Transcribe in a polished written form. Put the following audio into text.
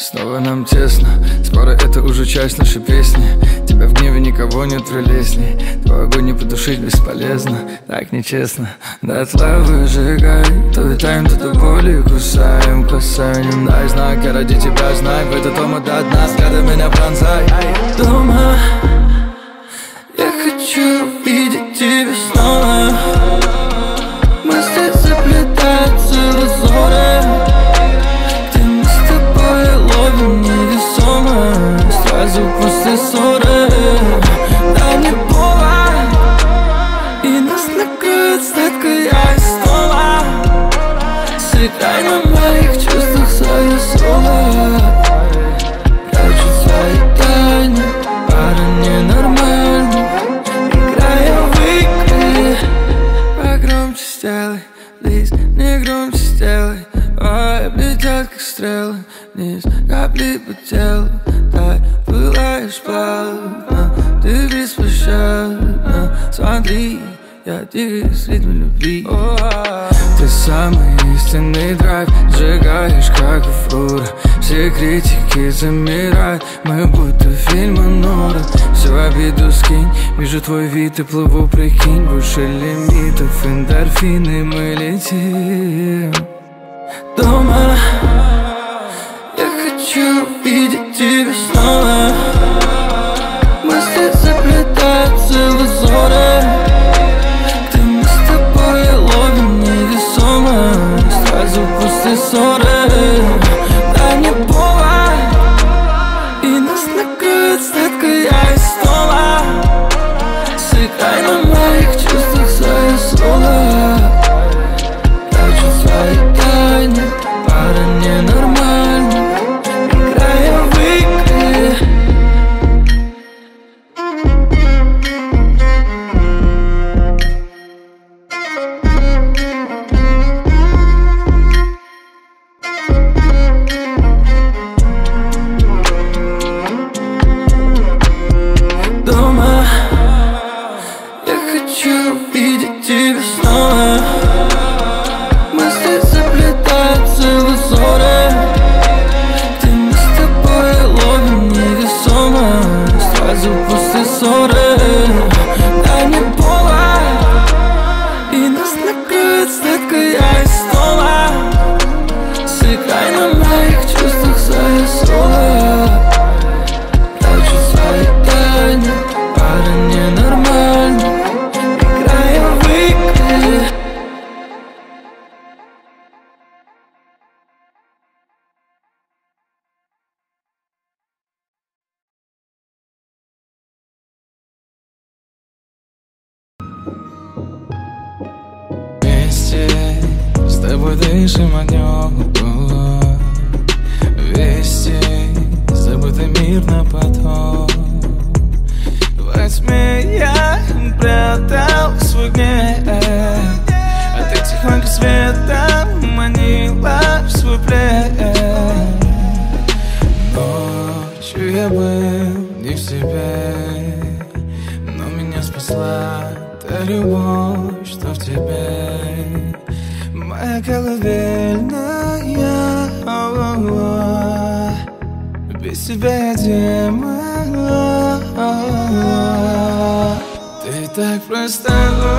Снова нам тесно, скоро это уже часть нашей песни. Тебя в гневе никого нет прелестней. Твой огонь не потушить бесполезно, так нечестно. Дотла выжигай, то витаем, то до боли кусаем. Касанием дай знак, я ради тебя знай. В этот дома до дна, взглядом меня пронзай. Дома, я хочу увидеть тебя снова. Мысли заплетаются в узоры, где мы с тобой ловим невесомо. Сразу после ссоры дай мне повод, и нас накроет сладкая истома. Сыграй на моих чувствах свое соло. Прячу свои тайны, пара ненормальна. Играем в игры. Погромче сделай, плиз, не громче сделай. Ой, облетят как стрелы вниз, капли по телу. Дай, пылаешь плавно, ты беспощадна. Смотри, я двигаюсь в ритме любви. Ты самый истинный драйв, сжигаешь как у фура. Все критики замирают, мы будто фильмы Нора. Всю обиду скинь, вижу твой вид и плыву, прикинь. Больше лимитов, эндорфины, мы летим. Дома, я хочу увидеть тебя снова. Мысли заплетаются в узоры, где мы с тобой ловим невесомо. Сразу после ссоры дай мне повод, и нас накроет сладкая истома. Сыграй на моих чувствах свое соло. Прячу свои тайны, пара ненормальна. Играем в игры. Дома, я хочу увидеть тебя снова. Мысли заплетаются в узоры, где мы с тобой ловим невесомо. Сразу после ссоры дай мне повод, и нас накроет сладкая истома. Сыграй на моих чувствах свое соло. Прячу свои тайны, пара ненормальна. Играем в игры. Вместе с тобой дышим огнем. Вместе забытый мир на потом. Во тьме я прятал свой гнев, а ты тихонько светом манила в свой плен. Ночью я был не в себе, но меня спасла та любовь, что в тебе. Моя колыбельная, без тебя я демон. Ты так просто.